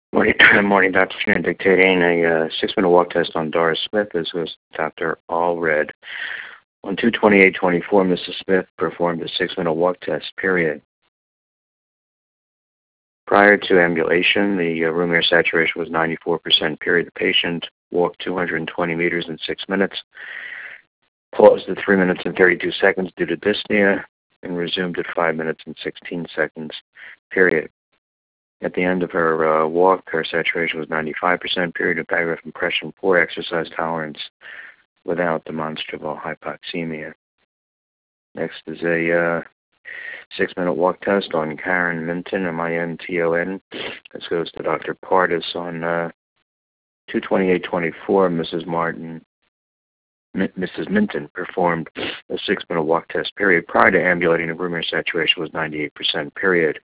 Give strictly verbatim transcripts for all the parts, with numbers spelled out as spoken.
Morning, morning, Doctor Shannon, dictating a uh, six-minute walk test on Doris Smith. This was Doctor Allred. On two twenty-eight twenty-four, Missus Smith performed a six-minute walk test, period. Prior to ambulation, the uh, room air saturation was ninety-four percent, period. The patient walked two hundred twenty meters in six minutes, paused at three minutes and thirty-two seconds due to dyspnea, and resumed at five minutes and sixteen seconds, period. At the end of her uh, walk, her saturation was ninety-five percent, period of diaphragm compression, poor exercise tolerance without demonstrable hypoxemia. Next is a uh, six-minute walk test on Karen Minton, M I N T O N. This goes to Doctor Pardis on uh, two twenty-eight twenty-four. Missus Martin, M- Missus Minton performed a six-minute walk test, period. Prior to ambulating, the room air saturation was ninety-eight percent, period.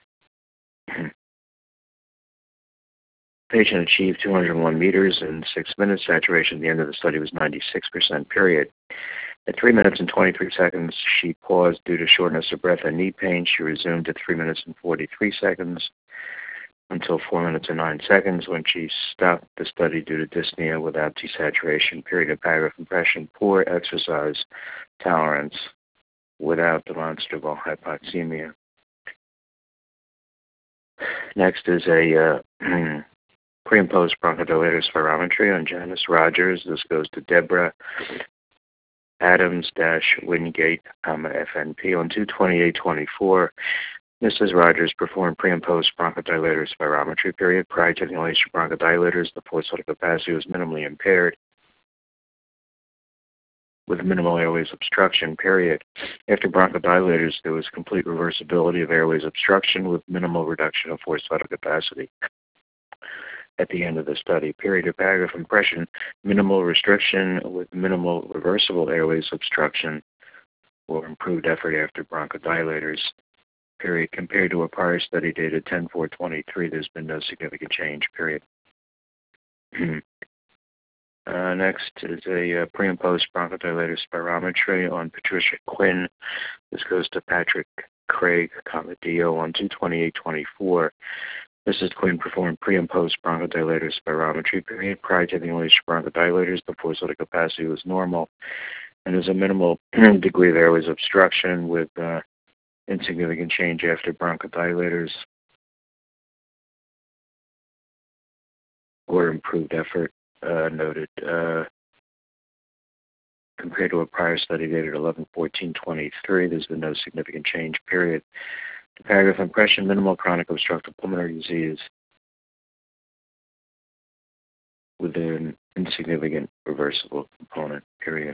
Patient achieved two hundred one meters in six minutes. Saturation at the end of the study was ninety-six percent, period. At three minutes and twenty-three seconds, she paused due to shortness of breath and knee pain. She resumed at three minutes and forty-three seconds until four minutes and nine seconds when she stopped the study due to dyspnea without desaturation, period of diaphragm compression, poor exercise tolerance without demonstrable hypoxemia. Next is a uh, pre and post bronchodilator spirometry on Janice Rogers. This goes to Deborah Adams-Wingate, F N P. On two twenty-eight twenty-four, Missus Rogers performed pre and post bronchodilator spirometry, period. Prior to the inhalation of bronchodilators, the forced vital capacity was minimally impaired with minimal airways obstruction, period. After bronchodilators, there was complete reversibility of airways obstruction with minimal reduction of forced vital capacity. At the end of the study, period of diaphragm compression, minimal restriction with minimal reversible airways obstruction or improved effort after bronchodilators, period. Compared to a prior study dated ten four twenty-three, there's been no significant change, period. uh, next is a uh, pre and post bronchodilator spirometry on Patricia Quinn. This goes to Patrick Craig Comedio on two twenty-eight twenty-four. Missus Quinn performed pre and post bronchodilator spirometry, period. Prior to the inhalation of bronchodilators, the forced vital capacity was normal, and there's a minimal degree of airways obstruction with uh, insignificant change after bronchodilators or improved effort uh, noted. Uh, compared to a prior study dated eleven fourteen twenty-three, there's been no significant change, period. Paragraph impression, minimal chronic obstructive pulmonary disease with an insignificant reversible component, period.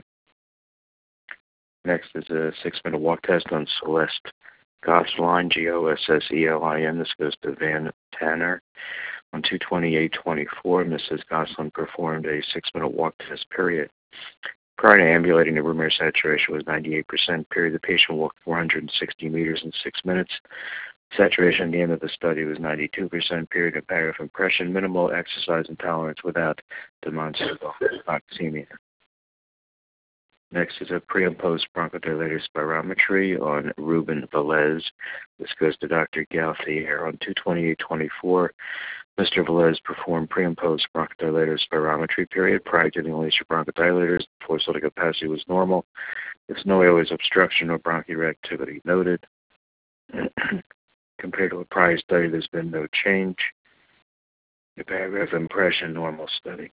Next is a six-minute walk test on Celeste Gosselin, G O S S E L I N. This goes to Van Tanner. On two twenty-eight twenty-four, Missus Gosselin performed a six-minute walk test, period. Prior to ambulating, the room air saturation was ninety-eight percent, period. The patient walked four hundred sixty meters in six minutes. Saturation at the end of the study was ninety-two percent, period of paragraph impression, minimal exercise intolerance without demonstrable hypoxemia. Next is a pre and post bronchodilator spirometry on Ruben Velez. This goes to Doctor Gauthier. On two twenty-eight twenty-four, Mister Velez performed pre and post bronchodilator spirometry, period. Prior to the inhalation of bronchodilators, the forced vital capacity was normal. There's no airways obstruction or bronchoreactivity noted. Compared to a prior study, there's been no change. The paragraph impression, normal study.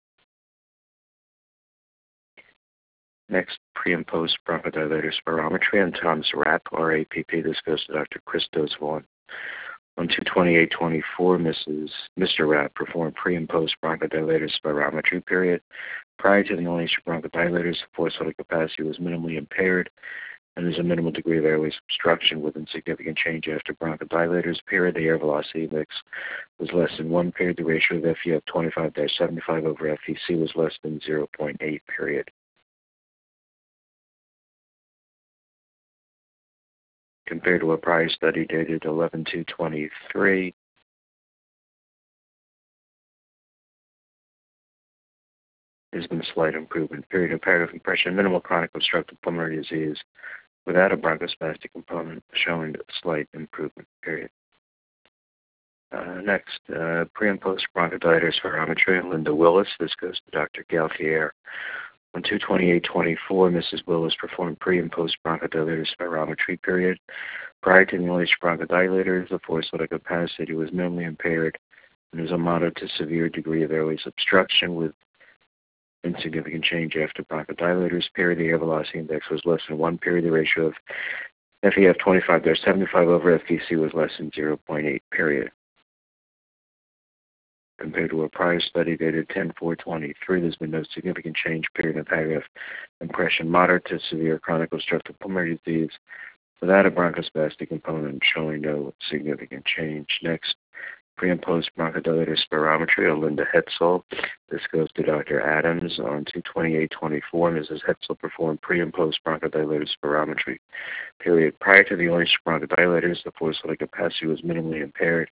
Next, pre and post bronchodilator spirometry on Tom's Rapp, R A P P. This goes to Doctor Christos Vaughn. On two twenty-eight twenty-four, Missus Mister Rapp performed pre and post bronchodilator spirometry, period. Prior to the inhalation of bronchodilators, the forced vital capacity was minimally impaired, and there's a minimal degree of airways obstruction with insignificant change after bronchodilators, period. The air velocity index was less than one, period. The ratio of F E F twenty-five to seventy-five over F E C was less than zero point eight, period. Compared to a prior study dated eleven two twenty-three, there's been a slight improvement. Period of paragraph impression, minimal chronic obstructive pulmonary disease without a bronchospastic component, showing a slight improvement, period. Uh, next, uh, pre and post bronchodilator spirometry on Linda Willis. This goes to Doctor Galtier. On two twenty-eight twenty-four, Missus Willis performed pre and post bronchodilator spirometry period. Prior to inhalation bronchodilators, the forced vital capacity was minimally impaired and there was a moderate to severe degree of airways obstruction with insignificant change after bronchodilators. Period. The air velocity index was less than one. Period. The ratio of F E F twenty-five to seventy-five over F V C was less than zero point eight. Period. Compared to a prior study dated ten four twenty-three, there's been no significant change. Period. In paragraph impression, moderate to severe chronic obstructive pulmonary disease without a bronchospastic component, showing no significant change. Next, pre and post bronchodilator spirometry on Linda Hetzel. This goes to Doctor Adams. On two twenty-eight twenty-four, Missus Hetzel performed pre and post bronchodilator spirometry. Period. Prior to the inhalation bronchodilators, the forced vital capacity was minimally impaired.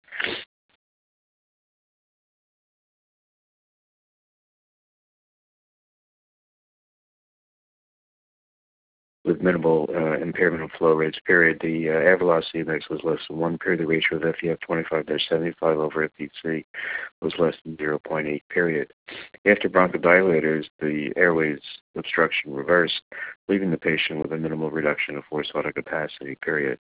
With minimal uh, impairment of flow rates. Period. The uh, air velocity index was less than one. Period. The ratio of F E F twenty-five to seventy-five over F V C was less than zero point eight. Period. After bronchodilators, the airways obstruction reversed, leaving the patient with a minimal reduction of forced vital capacity. Period.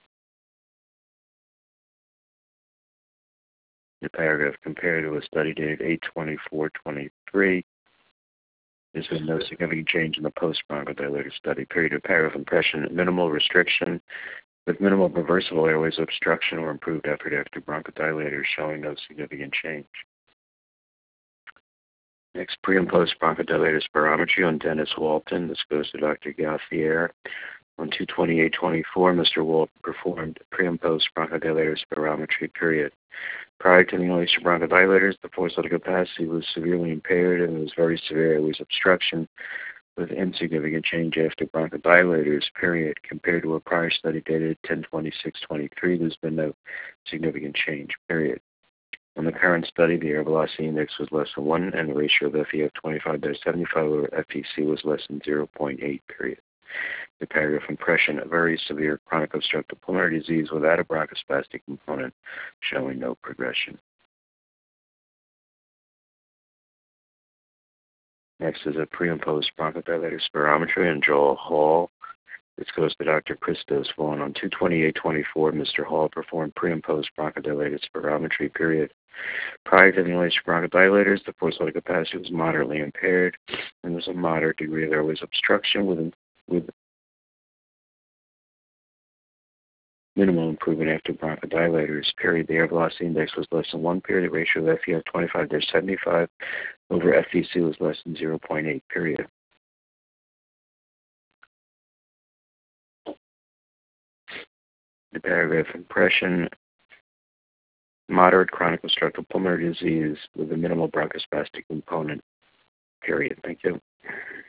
The paragraph compared to a study dated eight twenty-four twenty-three. There's been no significant change in the post-bronchodilator study. Period. Of paragraph impression, minimal restriction with minimal reversible airways obstruction or improved effort after bronchodilators, showing no significant change. Next, pre and post bronchodilator spirometry on Dennis Walton. This goes to Doctor Gauthier. On two twenty-eight twenty-four, Mister Walton performed pre and post bronchodilator spirometry. Period. Prior to the inhalation bronchodilators, the forced vital capacity was severely impaired and there was very severe airways obstruction with insignificant change after bronchodilators. Period. Compared to a prior study dated ten twenty-six twenty-three, there's been no significant change. Period. On the current study, the air velocity index was less than one, and the ratio of F E F twenty-five to seventy-five over F V C was less than zero point eight. Period. The paragraph impression, a very severe chronic obstructive pulmonary disease without a bronchospastic component, showing no progression. Next is a pre and post bronchodilator spirometry on Joel Hall. This goes to Doctor Christos Vaughn. On two twenty-eight twenty-four, Mister Hall performed pre and post bronchodilator spirometry. Period. Prior to the inhalation bronchodilators, the forced vital capacity was moderately impaired, and there was a moderate degree of airways obstruction with with minimal improvement after bronchodilators. Period. The air velocity index was less than one. Period. The ratio of F E F twenty-five to seventy-five over F V C was less than zero point eight. Period. The paragraph impression, moderate chronic obstructive pulmonary disease with a minimal bronchospastic component. Period. Thank you.